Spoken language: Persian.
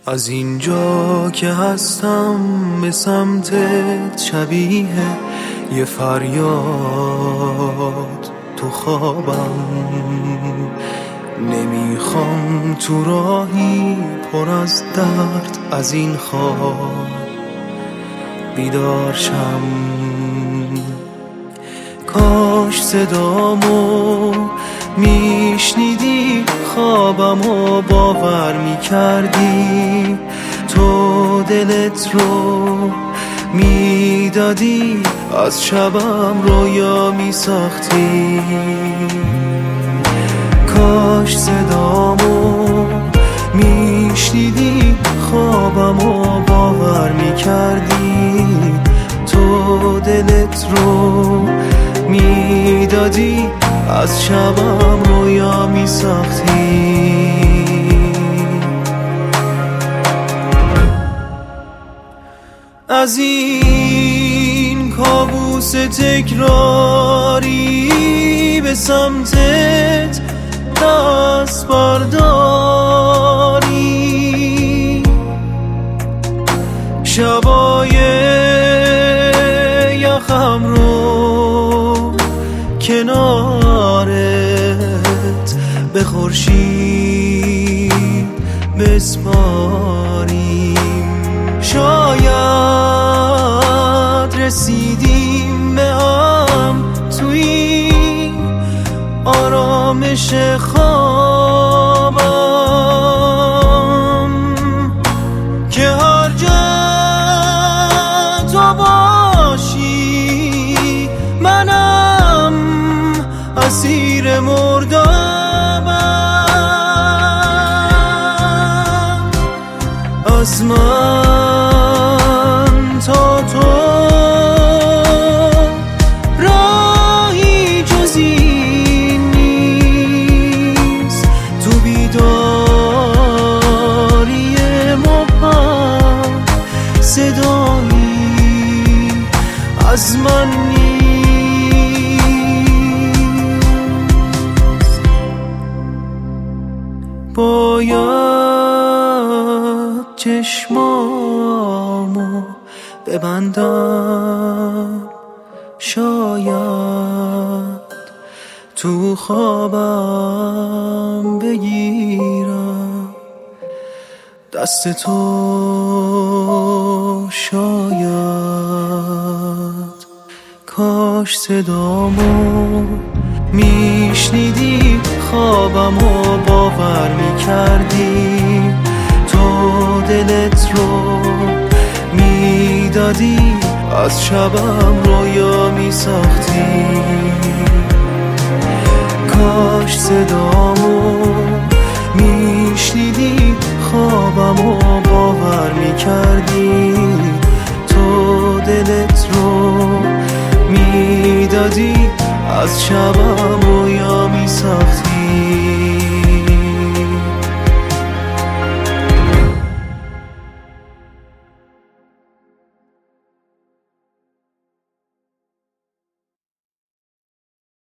از اینجا که هستم به سمتت شبیه یه فریاد تو خوابم. نمیخوام تو راهی پر از درد از این خواب بیدار شم. کاش صدامو میشنیدی، خوابمو باور میکردی، تو دلت رو میدادی، از شبم رویا میساختی. کاش صدامو میشنیدی، خوابمو باور میکردی، تو دلت رو میدادی، از شبم رویا میساختی. از این کابوس تکراری به سمتت دست برداری، شبای یخم رو کنارت به خورشید بسپاریم. شاید رسیدیم به هم تو این آرامش خوابم که هر جا تو باشی منم اسیر مردابم. از من تا تو راهی جز این نیست، تو بیداری مبهم صدایی از من نیست. باید چشمامو ببندم، شاید تو خوابم بگیرم دست تو. شاید کاش صدامو میشنیدی، خوابمو باور میکردی، تو دلت رو میدادی، از شبم رویا میساختی. کاش صدامو میشنیدی، خوابمو باور میکردی، تو دلت رو میدادی، از شبم